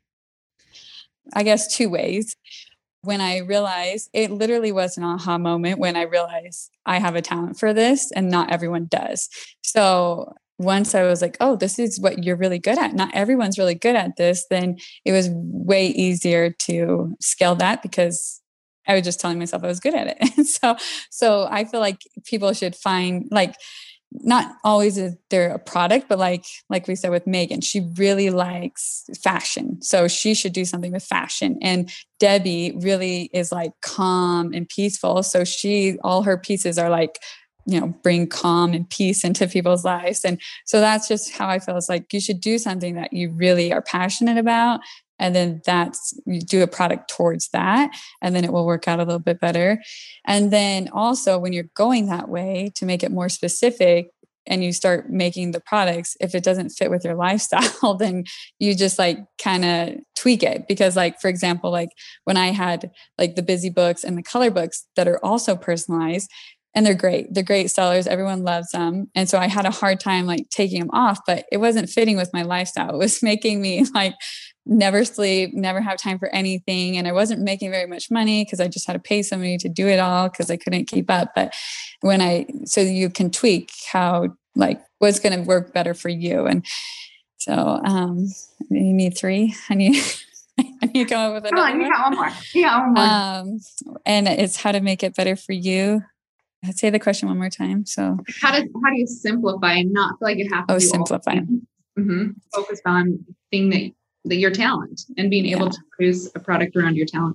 I guess 2 ways. When I realized, it literally was an aha moment when I realized I have a talent for this and not everyone does. So once I was like, oh, this is what you're really good at. Not everyone's really good at this. Then it was way easier to scale that because I was just telling myself I was good at it. So I feel like people should find, like, not always is there a product, but like we said with Megan, she really likes fashion. So she should do something with fashion. And Debbie really is like calm and peaceful. So all her pieces are like, bring calm and peace into people's lives. And so that's just how I feel. It's like, you should do something that you really are passionate about. And then you do a product towards that, and then it will work out a little bit better. And then also when you're going that way to make it more specific and you start making the products, if it doesn't fit with your lifestyle, then you just like kind of tweak it. Because like, for example, like when I had like the Busy books and the color books that are also personalized, and they're great sellers. Everyone loves them. And so I had a hard time like taking them off, but it wasn't fitting with my lifestyle. It was making me like never sleep, never have time for anything. And I wasn't making very much money because I just had to pay somebody to do it all because I couldn't keep up. But so you can tweak how, like, what's going to work better for you. And so you need 3. I need to come up with another one. You got one more. Yeah, one more. And it's how to make it better for you. I'd say the question one more time. So how do you simplify and not feel like you have to simplify. Focus on being that your talent and being able to produce a product around your talent.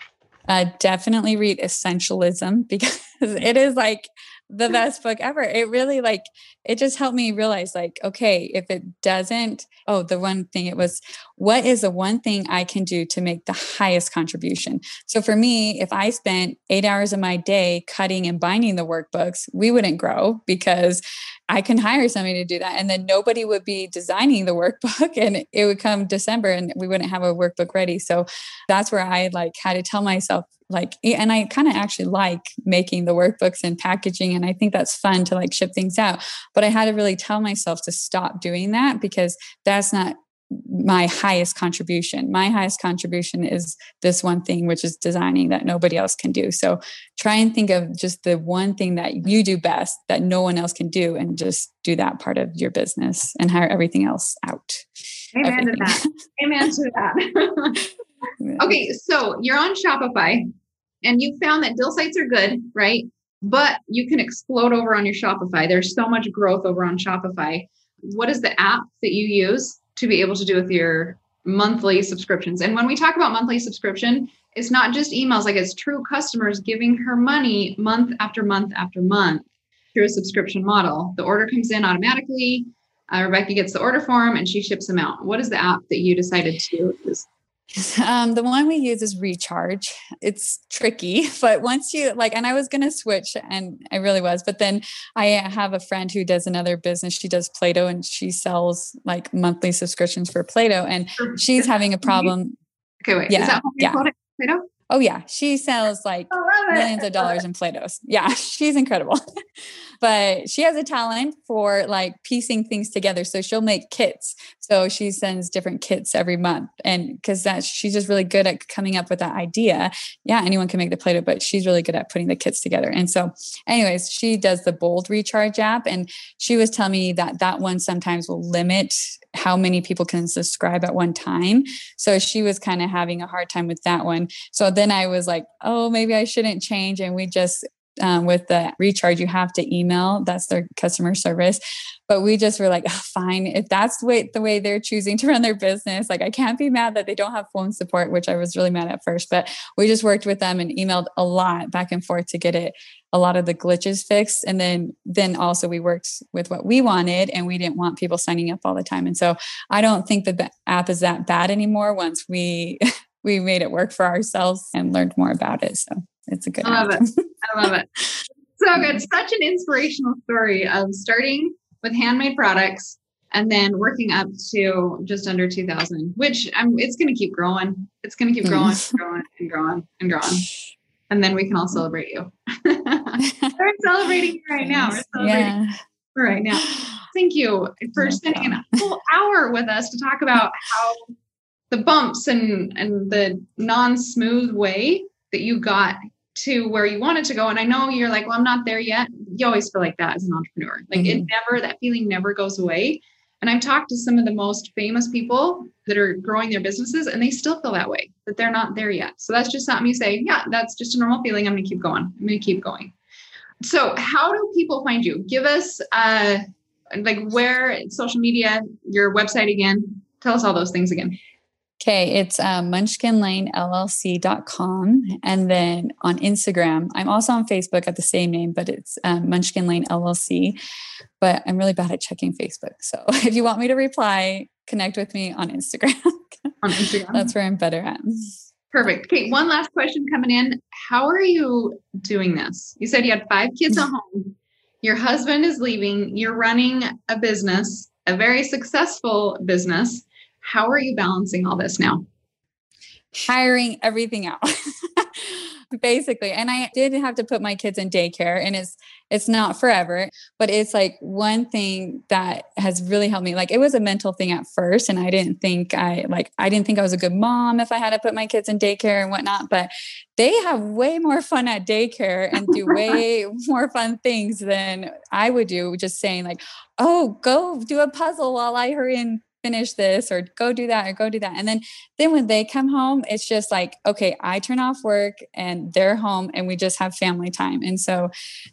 Definitely read Essentialism because it is like the best book ever. It really it just helped me realize okay, if it doesn't, the one thing it was, what is the one thing I can do to make the highest contribution? So for me, if I spent 8 hours of my day cutting and binding the workbooks, we wouldn't grow because I can hire somebody to do that. And then nobody would be designing the workbook and it would come December and we wouldn't have a workbook ready. So that's where I had to tell myself and I kind of actually like making the workbooks and packaging. And I think that's fun to ship things out. But I had to really tell myself to stop doing that because that's not my highest contribution. My highest contribution is this one thing, which is designing that nobody else can do. So try and think of just the one thing that you do best that no one else can do and just do that part of your business and hire everything else out. Amen to that. Amen to that. Okay. So you're on Shopify and you found that deal sites are good, right? But you can explode over on your Shopify. There's so much growth over on Shopify. What is the app that you use to be able to do with your monthly subscriptions? And when we talk about monthly subscription, it's not just emails, it's true customers giving her money month after month after month through a subscription model. The order comes in automatically. Rebecca gets the order form and she ships them out. What is the app that you decided to use? The one we use is Recharge. It's tricky, but once you and I was going to switch and I really was, but then I have a friend who does another business. She does Play-Doh and she sells monthly subscriptions for Play-Doh and she's having a problem. Okay, wait. Yeah. Is that what you call it? Play-Doh? Oh yeah. She sells millions of dollars in Play-Dohs. Yeah. She's incredible. But she has a talent for piecing things together. So she'll make kits. So she sends different kits every month. And because she's just really good at coming up with that idea. Yeah, anyone can make the Play-Doh, but she's really good at putting the kits together. And so anyways, she does the Bold Recharge app. And she was telling me that one sometimes will limit how many people can subscribe at one time. So she was kind of having a hard time with that one. So then I was maybe I shouldn't change. And we just, with the Recharge, you have to email. That's their customer service. But we just were fine. If that's the way they're choosing to run their business, I can't be mad that they don't have phone support, which I was really mad at first. But we just worked with them and emailed a lot back and forth to get a lot of the glitches fixed. And then also we worked with what we wanted and we didn't want people signing up all the time. And so I don't think the app is that bad anymore once we made it work for ourselves and learned more about it. So it's a good app. I love it. So good. Such an inspirational story of starting with handmade products and then working up to just under 2,000, which it's going to keep growing. It's going to keep growing and growing and growing and growing. and then we can all celebrate you. We're celebrating you right now. We're celebrating you right now. Thank you for spending a whole hour with us to talk about how the bumps and the non-smooth way that you got to where you wanted to go. And I know you're like, well, I'm not there yet. You always feel like that as an entrepreneur. Like that feeling never goes away. And I've talked to some of the most famous people that are growing their businesses, and they still feel that way, that they're not there yet. So that's just not me saying, yeah, that's just a normal feeling. I'm going to keep going. I'm going to keep going. So how do people find you? Give us where, social media, your website again. Tell us all those things again. Okay, it's munchkinlanellc.com. And then on Instagram, I'm also on Facebook at the same name, but it's Munchkin Lane LLC. But I'm really bad at checking Facebook. So if you want me to reply, connect with me on Instagram. On Instagram. That's where I'm better at. Perfect. Okay, one last question coming in. How are you doing this? You said you had 5 kids at home. Your husband is leaving. You're running a business, a very successful business. How are you balancing all this now? Hiring everything out, basically. And I did have to put my kids in daycare, and it's not forever, but it's like one thing that has really helped me. Like, it was a mental thing at first, and I didn't think I was a good mom if I had to put my kids in daycare and whatnot, but they have way more fun at daycare and do way more fun things than I would do, just saying like, oh, go do a puzzle while I hurry and finish this, or go do that, or go do that. And then when they come home, it's just like, okay, I turn off work and they're home and we just have family time. And so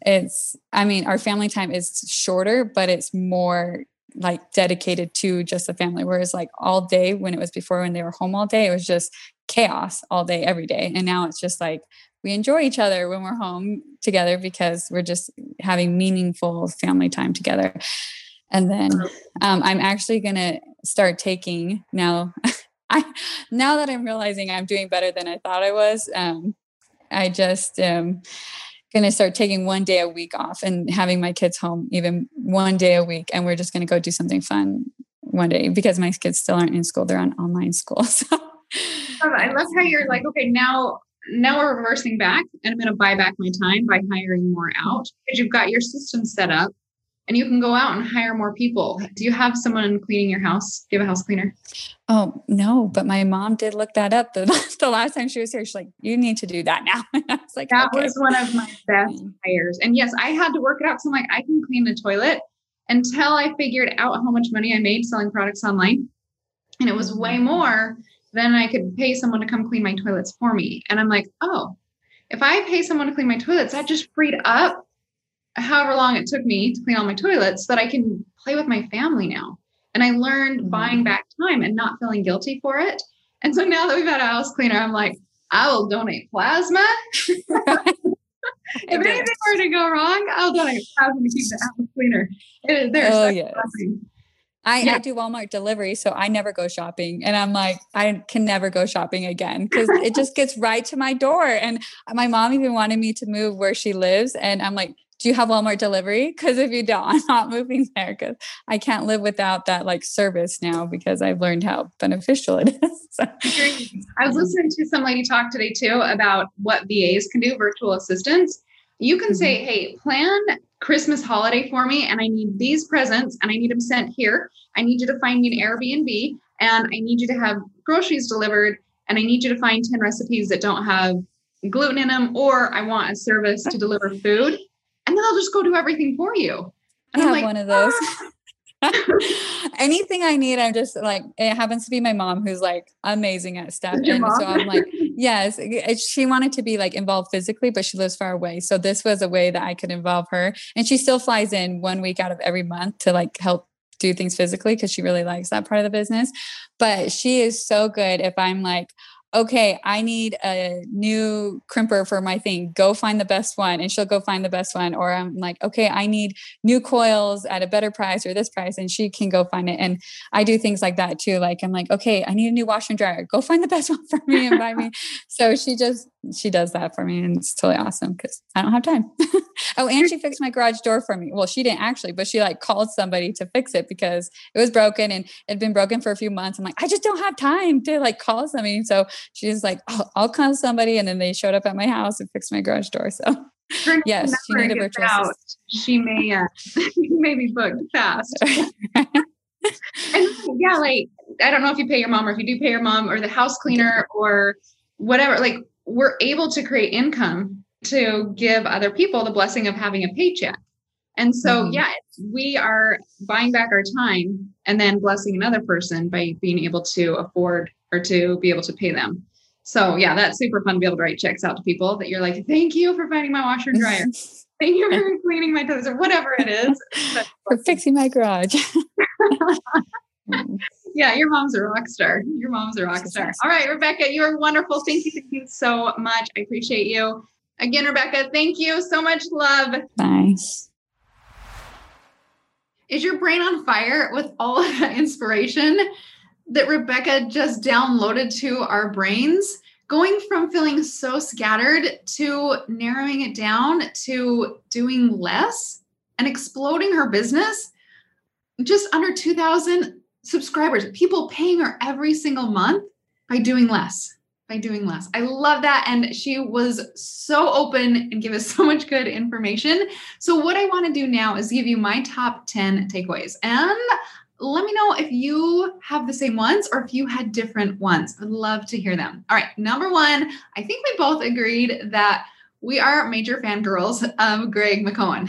our family time is shorter, but it's more like dedicated to just the family. Whereas like all day when they were home all day, it was just chaos all day, every day. And now it's just like, we enjoy each other when we're home together because we're just having meaningful family time together. And then I'm actually going to start taking now that I'm realizing I'm doing better than I thought I was. I just am going to start taking 1 day a week off and having my kids home even 1 day a week. And we're just going to go do something fun one day because my kids still aren't in school. They're on online school. So I love how you're like, okay, now we're reversing back, and I'm going to buy back my time by hiring more out, because you've got your system set up. And you can go out and hire more people. Do you have someone cleaning your house? Do you have a house cleaner? Oh, no. But my mom did look that up the last time she was here. She's like, you need to do that now. And I was like, that was one of my best hires. And yes, I had to work it out. So I'm like, I can clean the toilet, until I figured out how much money I made selling products online. And it was way more than I could pay someone to come clean my toilets for me. And I'm like, oh, if I pay someone to clean my toilets, that just freed up however long it took me to clean all my toilets, so that I can play with my family now. And I learned buying back time and not feeling guilty for it. And so now that we've had a house cleaner, I'm like, I will donate plasma. If anything were to go wrong, I'll donate plasma to keep the house cleaner. I do Walmart delivery, so I never go shopping. And I'm like, I can never go shopping again because it just gets right to my door. And my mom even wanted me to move where she lives. And I'm like, do you have Walmart delivery? Because if you don't, I'm not moving there, because I can't live without that like service now, because I've learned how beneficial it is. So, I was listening to some lady talk today too about what VAs can do, virtual assistants. You can say, hey, plan Christmas holiday for me, and I need these presents, and I need them sent here. I need you to find me an Airbnb, and I need you to have groceries delivered, and I need you to find 10 recipes that don't have gluten in them, or I want a service to deliver food. And then I'll just go do everything for you. And I I'm have one of those. Anything I need, I'm just like, it happens to be my mom who's like amazing at stuff. And so I'm like, yes, she wanted to be like involved physically, but she lives far away. So this was a way that I could involve her. And she still flies in 1 week out of every month to like help do things physically, because she really likes that part of the business. But she is so good if I'm like, okay, I need a new crimper for my thing. Go find the best one. And she'll go find the best one. Or I'm like, okay, I need new coils at a better price or this price. And she can go find it. And I do things like that too. Like, I'm like, okay, I need a new washer and dryer. Go find the best one for me and buy me. So she does that for me. And it's totally awesome because I don't have time. Oh, and she fixed my garage door for me. Well, she didn't actually, but she like called somebody to fix it because it was broken and it had been broken for a few months. I'm like, I just don't have time to like call somebody. So she's like, oh, I'll call somebody. And then they showed up at my house and fixed my garage door. So yes, she needed a virtual assistant. She may, may be booked fast. And yeah, like, I don't know if you pay your mom or if you do pay your mom or the house cleaner or whatever, like we're able to create income to give other people the blessing of having a paycheck. And so, yeah, we are buying back our time and then blessing another person by being able to afford or to be able to pay them. So yeah, that's super fun to be able to write checks out to people that you're like, thank you for finding my washer and dryer. Thank you for cleaning my toes or whatever it is. For fixing my garage. Yeah, your mom's a rock star. Your mom's a rock star. All right, Rebecca, you are wonderful. Thank you so much. I appreciate you. Again, Rebecca, thank you so much. Love. Bye. Is your brain on fire with all of the inspiration that Rebecca just downloaded to our brains? Going from feeling so scattered to narrowing it down to doing less and exploding her business. Just under 2,000 subscribers, people paying her every single month by doing less. I love that. And she was so open and gave us so much good information. So what I want to do now is give you my top 10 takeaways. And let me know if you have the same ones or if you had different ones. I'd love to hear them. All right. Number one, I think we both agreed that we are major fangirls of Greg McKeown.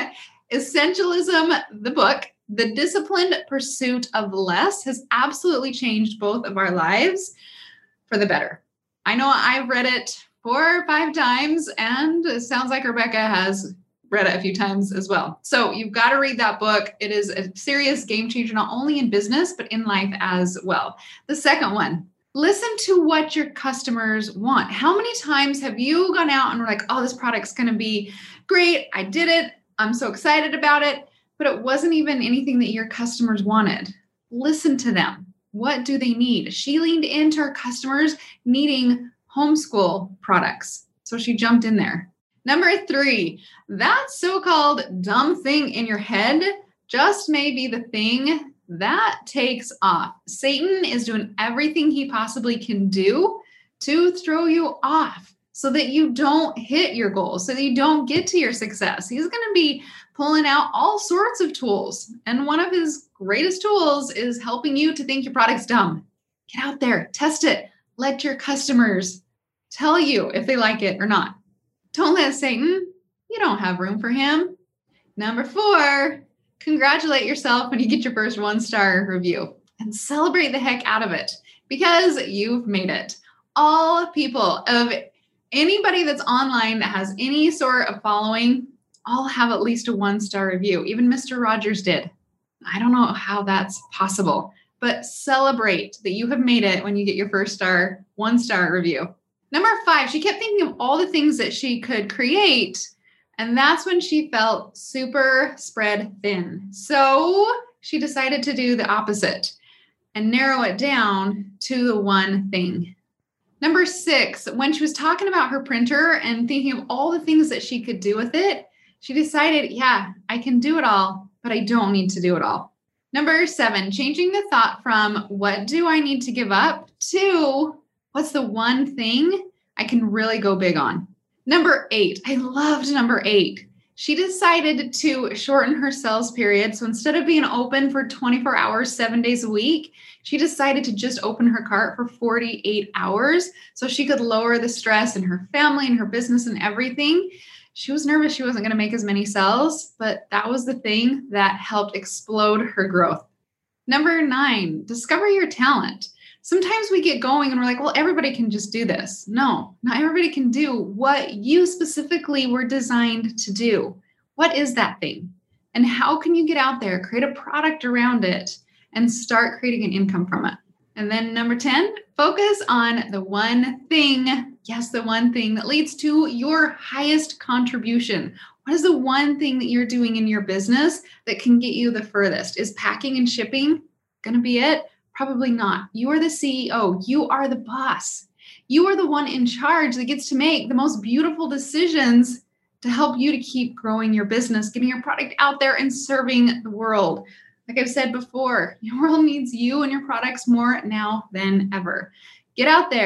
Essentialism, the book, the disciplined pursuit of less has absolutely changed both of our lives for the better. I know I've read it 4 or 5 times, and it sounds like Rebecca has read it a few times as well. So you've got to read that book. It is a serious game changer, not only in business, but in life as well. The second one, listen to what your customers want. How many times have you gone out and were like, oh, this product's going to be great. I did it. I'm so excited about it. But it wasn't even anything that your customers wanted. Listen to them. What do they need? She leaned into her customers needing homeschool products. So she jumped in there. Number 3, that so-called dumb thing in your head just may be the thing that takes off. Satan is doing everything he possibly can do to throw you off so that you don't hit your goals, so that you don't get to your success. He's going to be pulling out all sorts of tools. And one of his greatest tools is helping you to think your product's dumb. Get out there, test it. Let your customers tell you if they like it or not. Don't let Satan, you don't have room for him. Number 4, congratulate yourself when you get your first 1-star review and celebrate the heck out of it because you've made it. All people of anybody that's online that has any sort of following all have at least a 1-star review. Even Mr. Rogers did. I don't know how that's possible, but celebrate that you have made it when you get your first 1-star review. Number 5, she kept thinking of all the things that she could create, and that's when she felt super spread thin. So she decided to do the opposite and narrow it down to the one thing. Number 6, when she was talking about her printer and thinking of all the things that she could do with it, she decided, yeah, I can do it all, but I don't need to do it all. Number 7, changing the thought from what do I need to give up to what's the one thing I can really go big on. Number 8, I loved number 8. She decided to shorten her sales period. So instead of being open for 24 hours, 7 days a week, she decided to just open her cart for 48 hours so she could lower the stress in her family and her business and everything. She was nervous she wasn't going to make as many sales, but that was the thing that helped explode her growth. Number 9, discover your talent. Sometimes we get going and we're like, well, everybody can just do this. No, not everybody can do what you specifically were designed to do. What is that thing? And how can you get out there, create a product around it, and start creating an income from it? And then number 10, focus on the one thing. Yes, the one thing that leads to your highest contribution. What is the one thing that you're doing in your business that can get you the furthest? Is packing and shipping going to be it? Probably not. You are the CEO. You are the boss. You are the one in charge that gets to make the most beautiful decisions to help you to keep growing your business, getting your product out there and serving the world. Like I've said before, your world needs you and your products more now than ever. Get out there,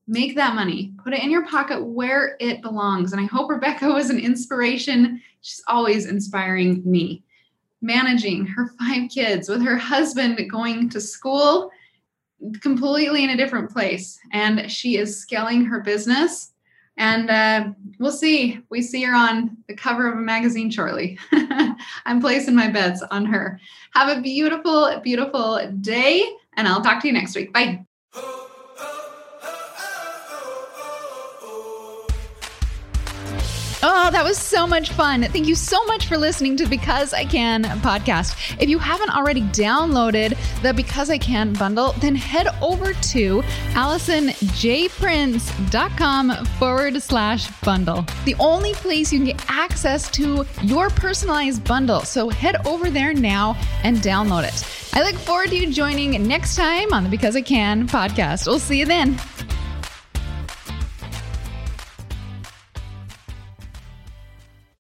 Make that money, put it in your pocket where it belongs. And I hope Rebecca was an inspiration. She's always inspiring me. Managing her 5 kids with her husband going to school completely in a different place. And she is scaling her business. And we'll see. We see her on the cover of a magazine shortly. I'm placing my bets on her. Have a beautiful, beautiful day. And I'll talk to you next week. Bye. Oh, that was so much fun. Thank you so much for listening to Because I Can podcast. If you haven't already downloaded the Because I Can bundle, then head over to AllisonJPrince.com/bundle. The only place you can get access to your personalized bundle. So head over there now and download it. I look forward to you joining next time on the Because I Can podcast. We'll see you then.